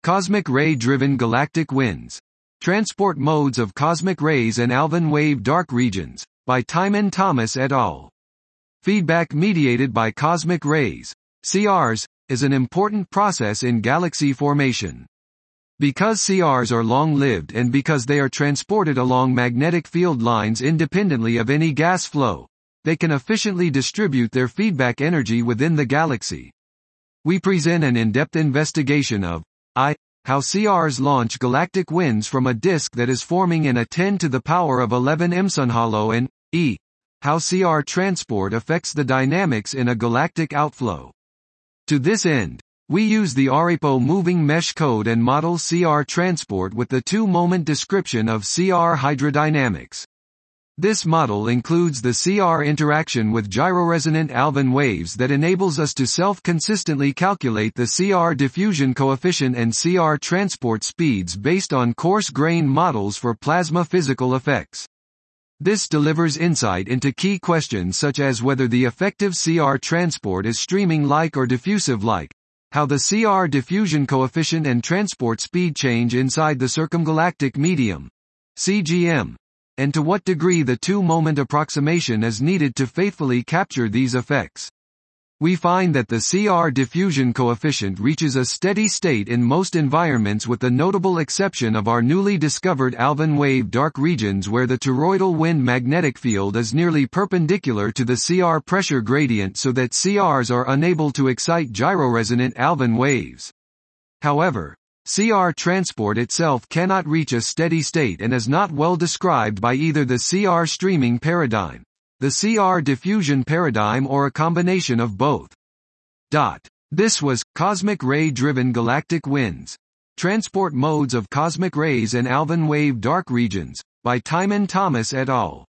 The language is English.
Cosmic ray-driven galactic winds. Transport modes of cosmic rays and Alvan wave dark regions, by Timon Thomas et al. Feedback mediated by cosmic rays, CRs, is an important process in galaxy formation. Because CRs are long-lived and because they are transported along magnetic field lines independently of any gas flow, they can efficiently distribute their feedback energy within the galaxy. We present an in-depth investigation of how CRs launch galactic winds from a disk that is forming in a 10 to the power of 11 emsonhalo, and how CR transport affects the dynamics in a galactic outflow. To this end, we use the ARIPO moving mesh code and model CR transport with the two-moment description of CR hydrodynamics. This model includes the CR interaction with gyroresonant Alvan waves that enables us to self-consistently calculate the CR diffusion coefficient and CR transport speeds based on coarse-grained models for plasma physical effects. This delivers insight into key questions such as whether the effective CR transport is streaming-like or diffusive-like, how the CR diffusion coefficient and transport speed change inside the circumgalactic medium, CGM, and to what degree the two-moment approximation is needed to faithfully capture these effects. We find that the CR diffusion coefficient reaches a steady state in most environments with the notable exception of our newly discovered Alvan wave dark regions where the toroidal wind magnetic field is nearly perpendicular to the CR pressure gradient so that CRs are unable to excite gyroresonant Alvan waves. However, CR transport itself cannot reach a steady state and is not well described by either the CR streaming paradigm, the CR diffusion paradigm, or a combination of both. This was Cosmic Ray-Driven Galactic Winds. Transport Modes of Cosmic Rays and Alvan Wave Dark Regions, by Timon Thomas et al.